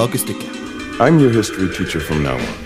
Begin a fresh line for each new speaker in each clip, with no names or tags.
kakestykke.
I'm your history teacher from now on.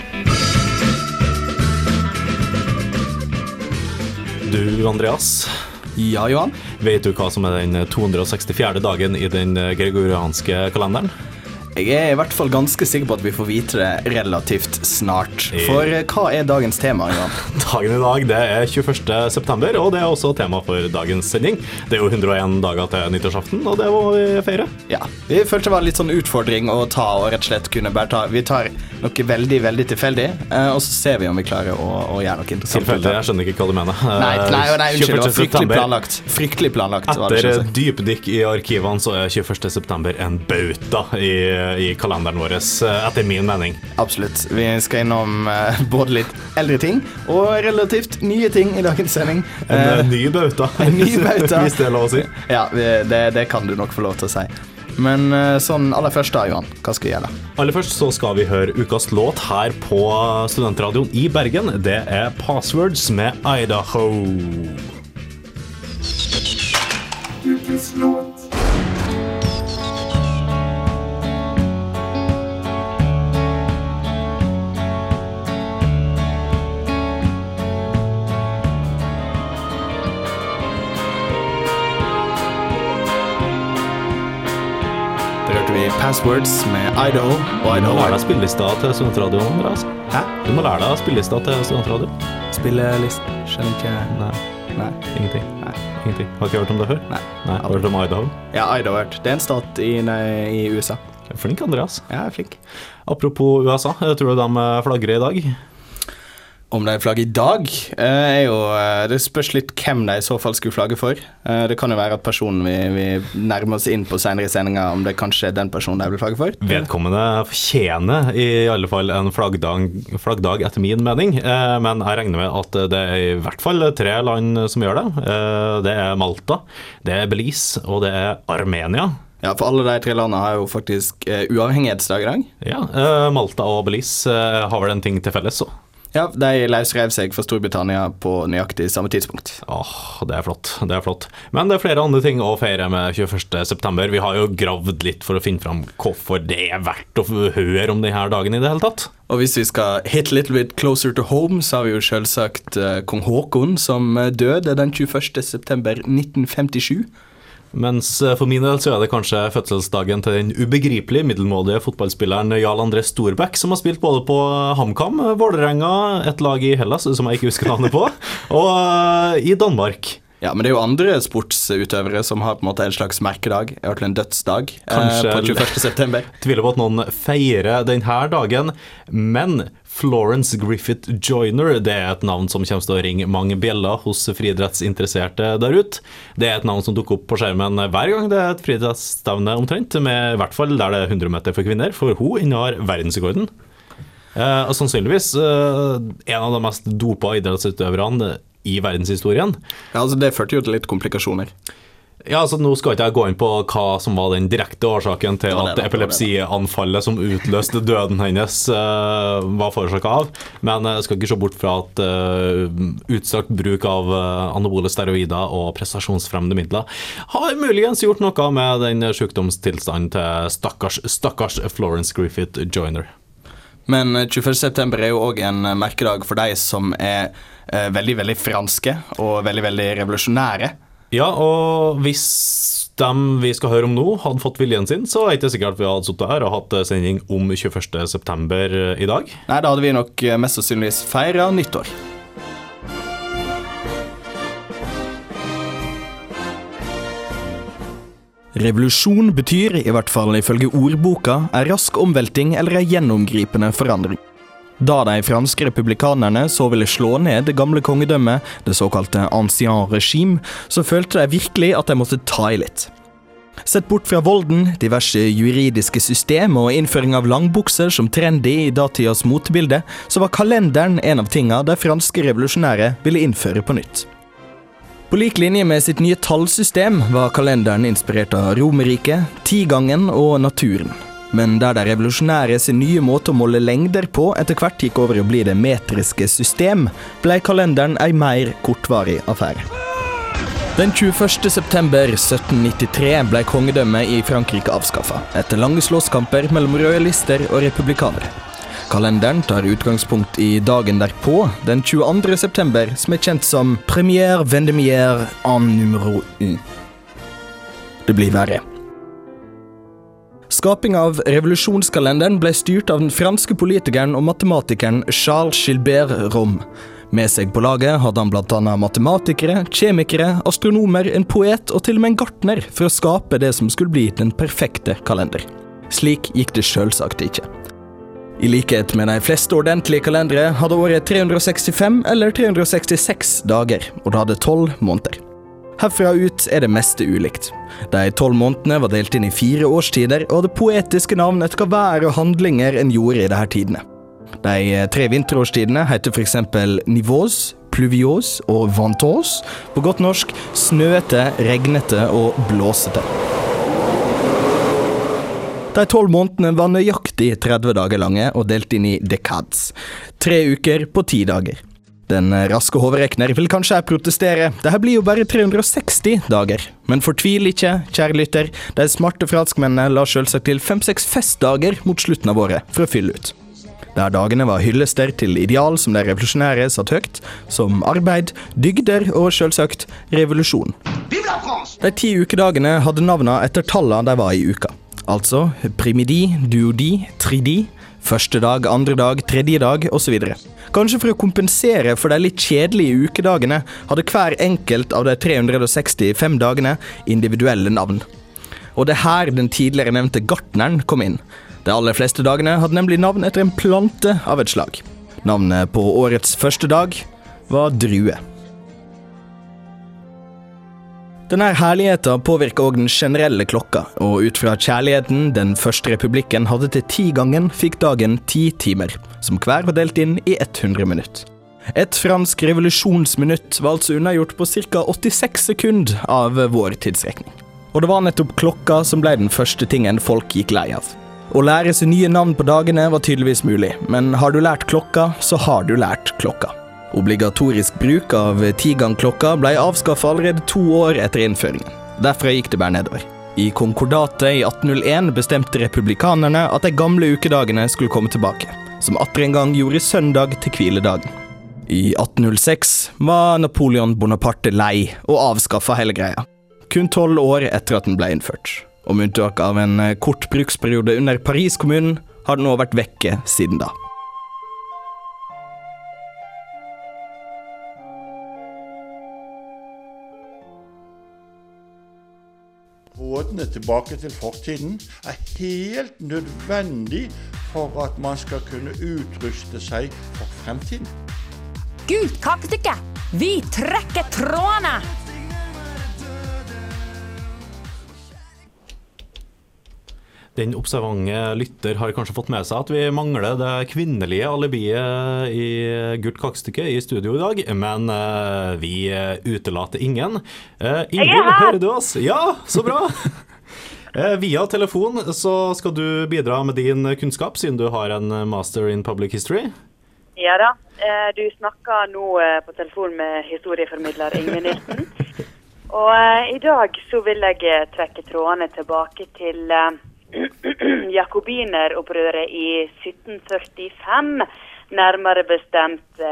Du, Andreas,
Ja, Johan?
vet du hva som er den 264. dagen i den gregorianske kalenderen?
Jeg er i hvert fall ganske sikker på at vi får vite det relativt snart. For hva er dagens tema, Johan?
Dagen i dag, det er 21. september, og det er også tema for dagens sending. Det er jo 101 dager til nyttårsaften, og det må vi feire.
Ja, vi følte det var litt sånn utfordring å ta og rett og slett kunne bare ta. Vi tar noe veldig, veldig tilfeldig, og så ser vi om vi klarer å gjøre noe interessant.
Tilfeldig, jeg skjønner ikke hva du mener.
Nei, unnskyld, det var fryktelig
21.
planlagt. Fryktelig planlagt. var det ikke å
Etter
si.
dypdykk i arkivene så er 21. september en bauta i kalenderen vår, etter min mening.
Absolutt. Vi skal innom både litt eldre ting og relativt nye ting i dagens sending.
En ny bauta,
en ny bauta.
hvis det er lov å si.
Ja, det kan du nok få lov til å si. Men sånn aller først da, Johan, hva skal vi gjøre?
Aller først så skal vi høre ukas låt her på Studentradioen i Bergen. Det er Passwords med Idaho.
Ukens låt.
Passwords med Idaho.
Du må lære deg spillelista til Studentradioen, Andreas.
Hæ?
Du må lære deg spillelista til Studentradioen.
Spillelist. Skjønner ikke. Nei.
Ingenting.
Nei.
Ingenting. Har ikke hørt om det før?
Nei.
Har du hørt om Idaho?
Ja, Idaho har hørt. Det er en stat i USA.
Flink, Andreas.
Ja, jeg er flink.
Apropos USA, tror du de flagrer i dag?
Om de flagger i dag, det spørs litt hvem de i så fall skulle flagge for. Det kan jo være at personen vi nærmer oss inn på senere i sendingen, om det kanskje er den personen de vil flagge for.
Vedkommende fortjener i alle fall en flaggdag etter min mening, men jeg regner med at det er i hvert fall 3 land som gjør det. Det er Malta, det er Belize og det er Armenia.
Ja, for alle de 3 landene har jo faktisk uavhengighetsdag i dag.
Ja, Malta og Belize har vel en ting til felles så.
Ja, de løsrev seg fra Storbritannia på nøyaktig samme tidspunkt.
Det er flott. Men det er flere andre ting å feire med 21. september. Vi har jo gravd litt for å finne fram hvorfor det er verdt å høre om denne dagen i det hele tatt.
Og hvis vi skal hit a little bit closer to home, så har vi jo selvsagt kong Håkon som døde den 21. september 1957.
Mens for min del så er det kanskje fødselsdagen til den ubegripelige middelmådige fotballspilleren Jarl André Storbæk, som har spilt både på HamKam, Vålerenga, et lag i Hellas som jeg ikke husker navnet på, og i Danmark.
Ja, men det er jo andre sportsutøvere som har på en måte en slags merkedag, i hvert fall en dødsdag, på 21. september.
Tviler på at noen feirer denne dagen, men Florence Griffith Joyner, det er et navn som kommer til å ringe mange bjeller hos friidrettsinteresserte der ute. Det er et navn som dukker opp på skjermen hver gang det er et friidrettsstevne omtrent, med i hvert fall der det er 100 meter for kvinner, for hun innehar verdensrekorden. Og sannsynligvis en av de mest dopa idrettsutøverne i verdenshistorien.
Ja, altså det førte jo til litt komplikasjoner.
Ja, altså nå skal ikke jeg gå inn på hva som var den direkte årsaken til at epilepsianfallet som utløste døden hennes var forårsaket av, men jeg skal ikke se bort fra at utstrakt bruk av anabole steroider og prestasjonsfremmende midler har muligens gjort noe med den sykdomstilstanden til stakkars Florence Griffith Joyner.
Men 21. september er jo også en merkedag for de som er veldig, veldig franske og veldig, veldig revolusjonære.
Ja, og hvis dem vi skal høre om nå hadde fått viljen sin, så er det ikke sikkert at vi hadde suttet her og hatt sending om 21. september i dag.
Nei, da hadde vi nok mest sannsynligvis feiret nyttår. Revolusjon betyr, i hvert fall ifølge ordboka, en rask omvelting eller en gjennomgripende forandring. Da de franske republikanerne så ville slå ned det gamle kongedømmet, det såkalte ancien regime, så følte de virkelig at de måtte ta i litt. Sett bort fra volden, diverse juridiske system og innføring av langbukser som trendy i datidas motebilde, så var kalenderen en av tingene de franske revolusjonære ville innføre på nytt. På lik linje med sitt nye tallsystem var kalenderen inspirert av Romerriket, tigangen og naturen. Men der de revolusjonære sin nye måte å måle lengder på etter hvert gikk over å bli det metriske system, ble kalenderen en mer kortvarig affære. Den 21. september 1793 ble kongedømmet i Frankrike avskaffet, etter lange slåsskamper mellom royalister og republikanere. Kalenderen tar utgangspunkt i dagen derpå, den 22. september, som er kjent som Première Vendémiaire en numero 1. Det blir verre. Skaping av revolusjonskalenderen ble styrt av den franske politikeren og matematikeren Charles Gilbert Rome. Med seg på laget hadde han blant annet matematikere, kjemikere, astronomer, en poet og til og med en gartner for å skape det som skulle bli den perfekte kalender. Slik gikk det selvsagt ikke. I likhet med de fleste ordentlige kalendere hadde året 365 eller 366 dager, og det hadde 12 måneder. Herfra ut er det meste ulikt. De 12 månedene var delt inn i 4 årstider, og hadde poetiske navn etter hva vær og handlinger en gjorde i disse tidene. De 3 vinterårstidene heter for eksempel nivås, pluviås og ventås, på godt norsk snøete, regnete og blåsete. De 12 månedene var nøyaktig 30 dager lange og delt inn i decades, 3 uker på 10 dager. Den raske hovedrekner vil kanskje her protestere. Dette blir jo bare 360 dager. Men fortvil ikke, kjære lytter. De smarte franskmennene la selvsagt til 5-6 festdager mot slutten av året for å fylle ut. Der dagene var hyllester til ideal som de revolusjonære satt høyt, som arbeid, dygder og selvsagt revolusjon. De 10 ukedagene hadde navnet etter tallene de var i uka. Altså primidi, duodi, tridi, første dag, andre dag, tredje dag, og så videre. Kanskje for å kompensere for de litt kjedelige ukedagene hadde hver enkelt av de 365 dagene individuelle navn. Og det er her den tidligere nevnte gartneren kom inn. De aller fleste dagene hadde nemlig navn etter en plante av et slag. Navnet på årets første dag var drue. Denne herligheten påvirket også den generelle klokka, og ut fra kjærligheten den første republikken hadde til 10 gangen, fikk dagen 10 timer, som hver var delt inn i 100 minutt. Et fransk revolusjonsminutt var altså unnagjort på ca. 86 sekunder av vår tidsrekning. Og det var nettopp klokka som ble den første tingen folk gikk lei av. Å lære seg nye navn på dagene var tydeligvis mulig, men har du lært klokka, så har du lært klokka. Obligatorisk bruk av 10-gang-klokka ble avskaffet allerede 2 år etter innføringen. Derfra gikk det bare nedover. I konkordatet i 1801 bestemte republikanerne at de gamle ukedagene skulle komme tilbake, som atter en gang gjorde søndag til hviledagen. I 1806 var Napoleon Bonaparte lei og avskaffet hele greia. Kun 12 år etter at den ble innført. Om unntak av en kort bruksperiode under Paris-kommunen har den nå vært vekke siden da.
Rådene tilbake til fortiden er helt nødvendig for at man skal kunne utruste seg for fremtiden.
Gult kakestykke! Vi trekker trådene!
Den observante lytter har kanskje fått med seg at vi mangler det kvinnelige alibiet i Gult kakestykke i studio i dag, men vi utelater ingen. Ingrid, hører du oss? Ja, så bra! Via telefon så skal du bidra med din kunnskap, siden du har en master in public history.
Ja da, du snakker nå på telefon med historieformidler Ingrid Nilsen. Og i dag så vil jeg trekke trådene tilbake til jakobineropprøret i 1745, nærmere bestemt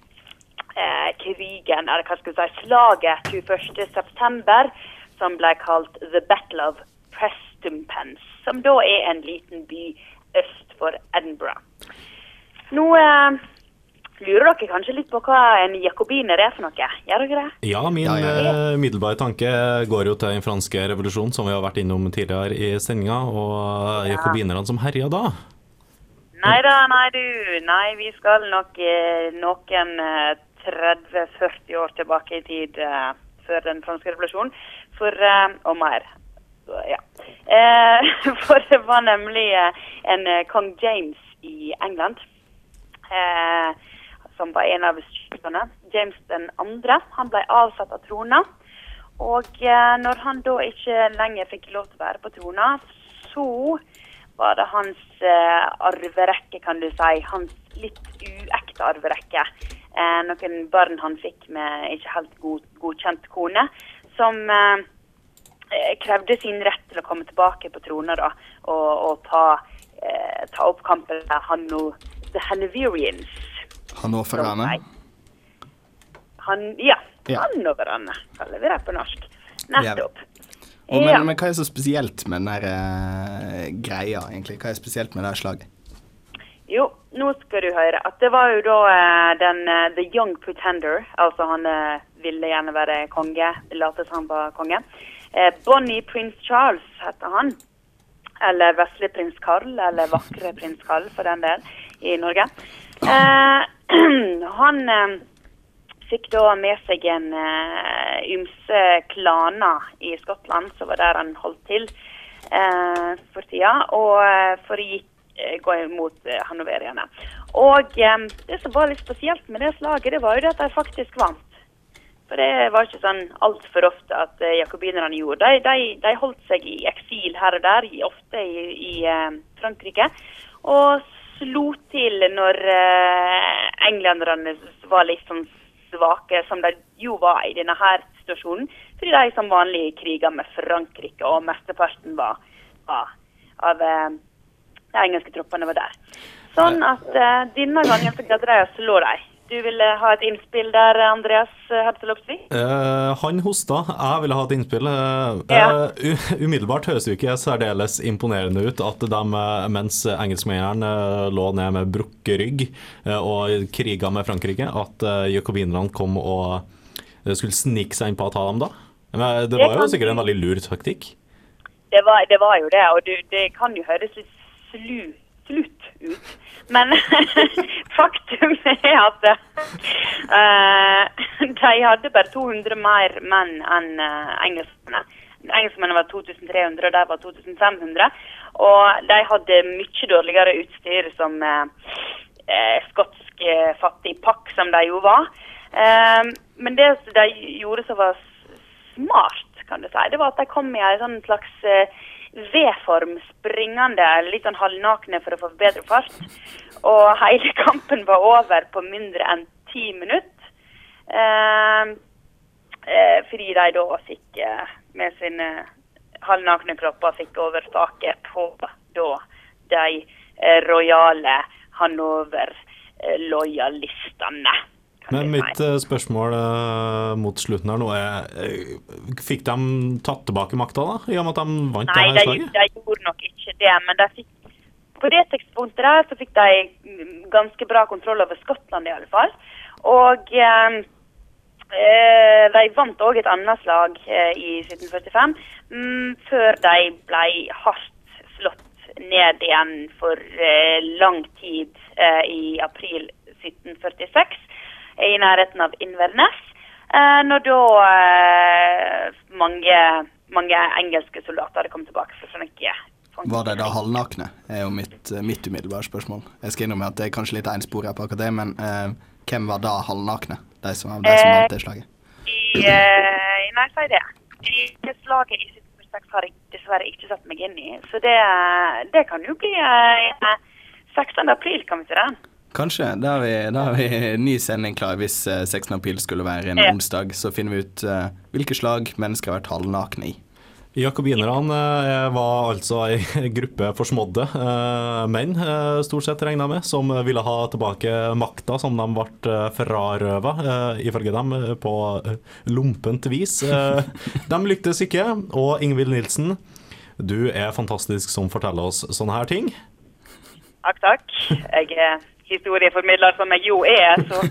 krigen, eller hva skal jeg si, slaget 21. september, som ble kalt The Battle of Prestonpans, som da er en liten by øst for Edinburgh. Nå lurer dere kanskje litt på hva en jakobiner er for noe? Gjør dere det?
Ja, min middelbare tanke går jo til den franske revolusjonen, som vi har vært innom tidligere i sendingen, og jakobinerne som herja da.
Nei, vi skal nok noen 30-40 år tilbake i tid før den franske revolusjonen, og mer. Ja. For det var nemlig en kong James i England, som var en av styrene. James den andre, han ble avsatt av trona, og når han da ikke lenger fikk lov til å være på trona, så var det hans arverekke, kan du si, hans litt uekte arverekke. Noen barn han fikk med ikke helt godkjent kone, som krevde sin rett til å komme tilbake på trona da, og ta opp kampen med The Hanoverians.
Hannoverane?
Hannoverane, kaller vi det på norsk. Nettopp.
Men hva så spesielt med denne greia, egentlig? Hva spesielt med det slaget?
Jo, nå skal du høre at det var jo da The Young Pretender, altså han ville gjerne være konge, late som han var konge. Bonnie Prince Charles heter han, eller Vesle Prins Karl, eller Vakre Prins Karl for den del, i Norge. Han fikk da med seg en ymse klaner i Skottland, som var der han holdt til for tida, og for å gå imot hannoverierne. Og det som var litt spesielt med det slaget, det var jo det at de faktisk vant. For det var ikke sånn alt for ofte at jakobinerne gjorde. De holdt seg i eksil her og der, ofte i Frankrike, og slo til når englenderne var litt sånn svake, som de jo var i denne her situasjonen, fordi de som vanlig kriget med Frankrike, og mesteparten var av de engelske troppene var der. Sånn at denne gangen så greide de å slå deg. Du ville ha et innspill der, Andreas Hertzelopsvik?
Han hosta. Jeg ville ha et innspill. Umiddelbart høres jo ikke særdeles imponerende ut at de, mens engelskmennene lå ned med brukket rygg og kriget med Frankrike, at jakobinerne kom og skulle snike seg inn på å ta dem da. Men det var jo sikkert en veldig lur taktikk.
Det var jo det, og det kan jo høres litt slutt ut. Men faktum at de hadde bare 200 mer menn enn engelskmennene. Engelskmennene var 2300, og de var 2500. Og de hadde mye dårligere utstyr som skotsk fattig pakk, som de jo var. Men det de gjorde som var smart, kan du si, det var at de kom i en sånn slags V-form springende, litt sånn halvnakne for å få bedre fart. Og hele kampen var over på mindre enn 10 minutter. Fordi de da fikk med sine halvnakne kropper fikk overtaket på da de royale Hannover-lojalistene.
Men mitt spørsmål mot slutten her nå fikk de tatt tilbake makta da, i og med at de vant det her slaget?
Nei, de gjorde nok ikke det, men de fikk, på det tidspunktet der så fikk de ganske bra kontroll over Skottland i alle fall, og de vant også et annet slag i 1745, før de ble hardt slått ned igjen for lang tid i april 1746, i nærheten av Inverness, når da mange engelske soldater hadde kommet tilbake fra Frankrike.
Var det da halvnakne? Er jo mitt umiddelbare spørsmål. Jeg skal innrømme at det er kanskje litt ensporet på akkurat det, men hvem var da halvnakne? De som vant det slaget?
Nei, si det. I slaget i 1746 har jeg dessverre ikke satt meg inn i, så det kan jo bli 16. april, kan vi si det.
Kanskje, da har vi ny sending klar. Hvis 16. april skulle være en onsdag, så finner vi ut hvilke slag mennesker har vært halvnakne i.
Jakobinerne var altså en gruppe forsmådde menn, stort sett regnet med, som ville ha tilbake makta som de ble frarøvet, ifølge dem, på lumpent vis. De lyktes ikke, og Ingvild Nilsen, du er fantastisk som forteller oss sånne her ting.
Takk. Jeg historieformidler som jeg jo så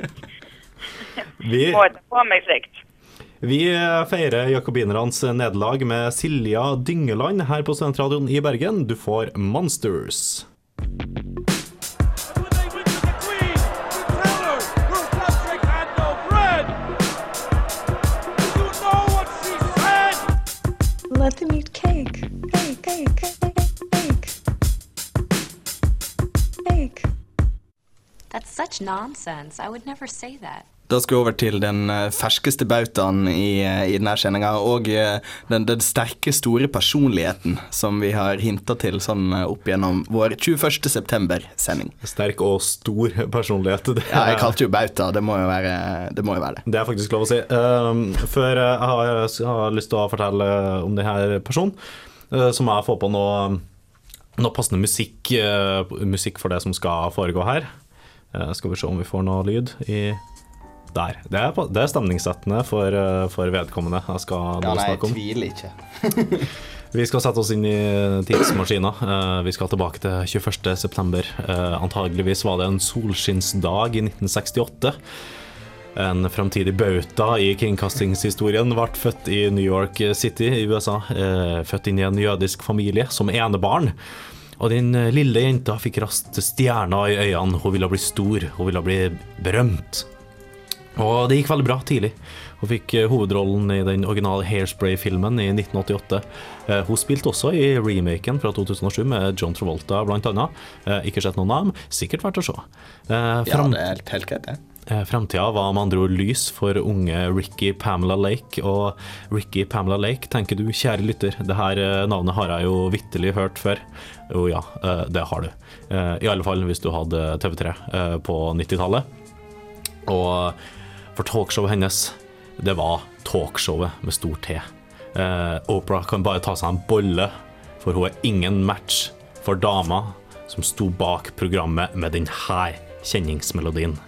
må jeg ta på meg slikt.
Vi feirer jakobinernes nederlag med Silja Dyngeland her på Studentradioen i Bergen. Du får Monsters.
Let them eat cake. Cake.
That's such nonsense. I would never say that.
Da skal vi over til den ferskeste bautaen i denne sendingen, og den sterke, store personligheten som vi har hintet til sånn opp gjennom vår 21. september-sending.
Sterk og stor personlighet.
Ja, jeg kalte jo bauta, det må jo være det. Det
er faktisk lov å si. Før jeg har lyst til å fortelle om denne personen, så må jeg få på noe passende musikk for det som skal foregå her. Skal vi se om vi får noe lyd i... Der. Det er stemningssettende for vedkommende jeg skal snakke om.
Jeg tviler ikke.
Vi skal sette oss inn i tidsmaskina. Vi skal tilbake til 21. september. Antageligvis var det en solskinnsdag i 1968. En fremtidig bauta i kringkastingshistorien ble født i New York City i USA. Født inn i en jødisk familie som enebarn. Og den lille jenta fikk raskt stjerner i øynene. Hun ville bli stor, hun ville bli berømt. Og det gikk veldig bra tidlig. Hun fikk hovedrollen i den originale Hairspray-filmen i 1988. Hun spilte også i remaken fra 2007 med John Travolta blant annet. Ikke sett noen navn, sikkert vært å se.
Ja, det er helt greit, det.
Fremtiden var med andre ord lys for unge Ricky Pamela Lake. Og Ricky Pamela Lake, tenker du, kjære lytter, det her navnet har jeg jo vitterlig hørt før. Jo ja, det har du. I alle fall hvis du hadde TV3 på 90-tallet. Og for talkshowet hennes, det var talkshowet med stor T. Oprah kan bare ta seg en bolle, for hun er ingen match for dama som sto bak programmet med den her kjenningsmelodien.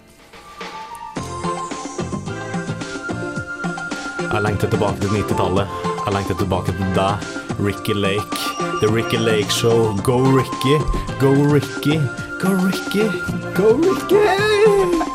Jeg lengter tilbake til 90-tallet. Jeg lengter tilbake til deg, Ricky Lake. The Ricky Lake Show. Go Ricky, go Ricky, go Ricky, go Ricky!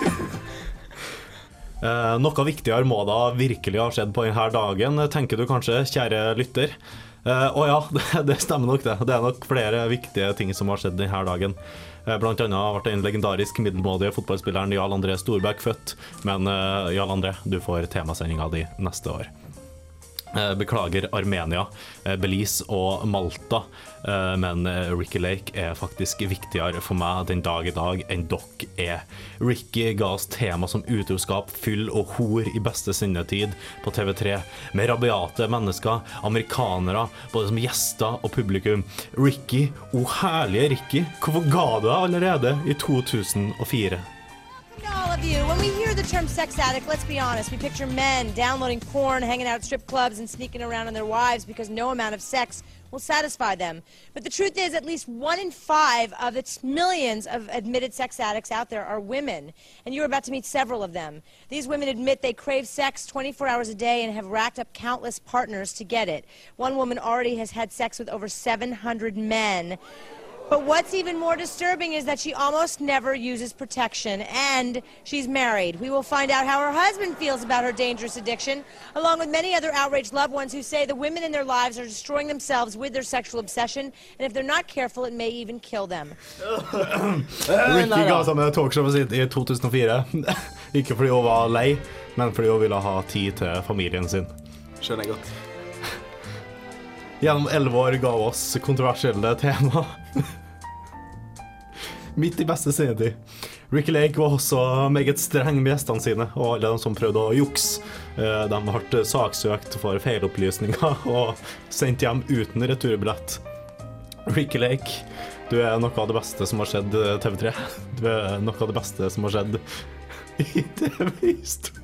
Noe viktigere må da virkelig ha skjedd på denne dagen, tenker du kanskje, kjære lytter. Og ja, det stemmer nok det. Det er nok flere viktige ting som har skjedd denne dagen. Blant annet ble den legendarisk middelmådige fotballspilleren Jarl André Storbæk født. Men Jarl André, du får temasendingen di neste år. Beklager Armenia, Belize og Malta, men Ricky Lake er faktisk viktigere for meg den dag i dag enn dere er. Ricky ga oss tema som utroskap, fyll og hor i beste sendetid på TV3, med rabiate mennesker, amerikanere, både som gjester og publikum. Ricky, herlige Ricky, hvorfor ga du deg allerede i 2004?
All of you, when we hear the term sex addict, let's be honest, we picture men downloading porn, hanging out at strip clubs, and sneaking around on their wives because no amount of sex will satisfy them. But the truth is, at least 1 in 5 of its millions of admitted sex addicts out there are women, and you're about to meet several of them. These women admit they crave sex 24 hours a day and have racked up countless partners to get it. One woman already has had sex with over 700 men. But what's even more disturbing is that she almost never uses protection, and she's married. We will find out how her husband feels about her dangerous addiction, along with many other outraged loved ones who say the women in their lives are destroying themselves with their sexual obsession, and if they're not careful, it may even kill them.
Ricky ga seg med talkshowet sitt i 2004. Ikke fordi hun var lei, men fordi hun ville ha tid til familien sin.
Skjønner jeg godt.
Gjennom 11 år ga oss kontroversielle tema. Midt i beste sendetid. Ricky Lake var også meget streng med gjestene sine, og alle de som prøvde å juks. De ble saksøkt for feilopplysninger og sendt hjem uten returbillett. Ricky Lake, du er noe av det beste som har skjedd TV3. Du er noe av det beste som har skjedd i TV-historie.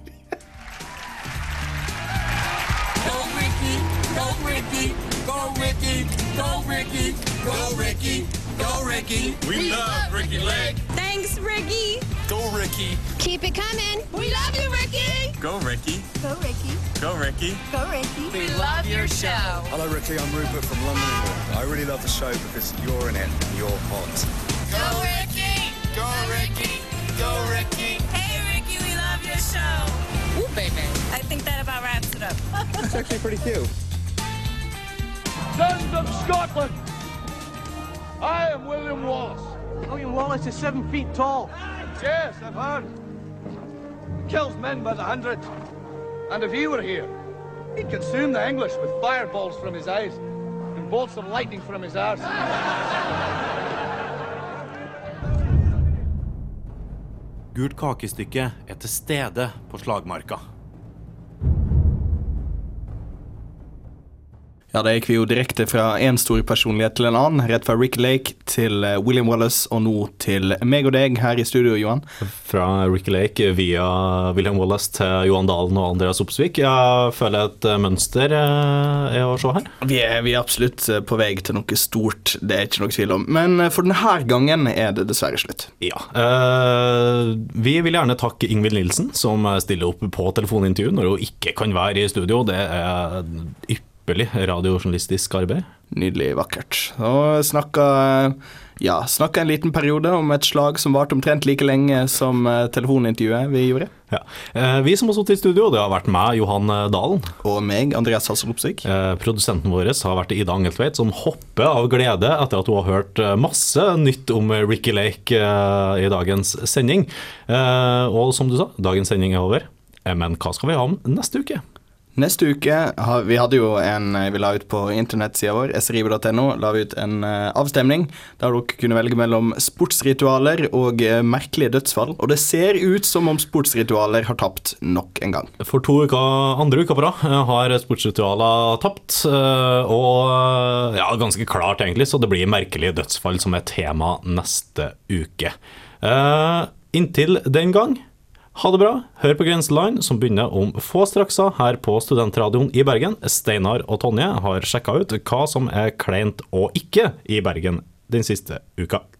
Go Ricky, go Ricky, go Ricky, go Ricky, go Ricky, go Ricky. We love Ricky Lake.
Thanks, Ricky.
Go Ricky.
Keep it coming. We love you, Ricky.
Go Ricky.
Go, Ricky.
Go Ricky.
Go, Ricky.
We love your show.
Hello Ricky, I'm Rupert from London, England. I really love the show because you're in it and you're hot.
Go Ricky. Go Ricky. Go Ricky.
Hey, Ricky, we love your show.
Ooh, baby.
I think that about wraps it up.
It's actually pretty cute.
Sons of Scotland, I am William Wallace.
William Wallace is 7 feet tall.
Yes, I've heard. He kills men by the hundred. And if he were here, he'd consume the English with fireballs from his eyes and bolts of lightning from his arse.
gult kakestykke til stede på slagmarka.
Ja, det gikk vi jo direkte fra en stor personlighet til en annen, rett fra Ricky Lake til William Wallace, og nå til meg og deg her i studio, Johan.
Fra Ricky Lake via William Wallace til Johan Dalen og Andreas Opsvik. Jeg føler et mønster er å se her.
Vi er absolutt på vei til noe stort, det er ikke noe tvil om. Men for denne gangen er det dessverre slutt.
Ja, vi vil gjerne takke Ingvild Nilsen, som stiller opp på telefonintervju når hun ikke kan være i studio. Det er radiojournalistisk arbeid.
Nydelig vakkert. Og snakket en liten periode om et slag som varte omtrent like lenge som telefonintervjuet vi gjorde.
Ja. Vi som har sittet i studio, det har vært meg, Johan Dalen.
Og meg, Andreas Hasselopsvik.
Produsenten vår har vært Ida Angeltveit, som hopper av glede etter at hun har hørt masse nytt om Ricky Lake i dagens sending. Og som du sa, dagens sending er over. Men hva skal vi ha om neste uke?
Neste uke, vi hadde jo vi la ut på internettsiden vår, srive.no, la vi ut en avstemning, der dere kunne velge mellom sportsritualer og merkelige dødsfall, og det ser ut som om sportsritualer har tapt nok en gang.
For andre uker på rad har sportsritualer tapt, og ganske klart egentlig, så det blir merkelige dødsfall som er tema neste uke. Inntil den gang, ha det bra, hør på Grenseland, som begynner om få straksa her på Studentradioen i Bergen. Steinar og Tonje har sjekket ut hva som er kleint og ikke i Bergen den siste uka.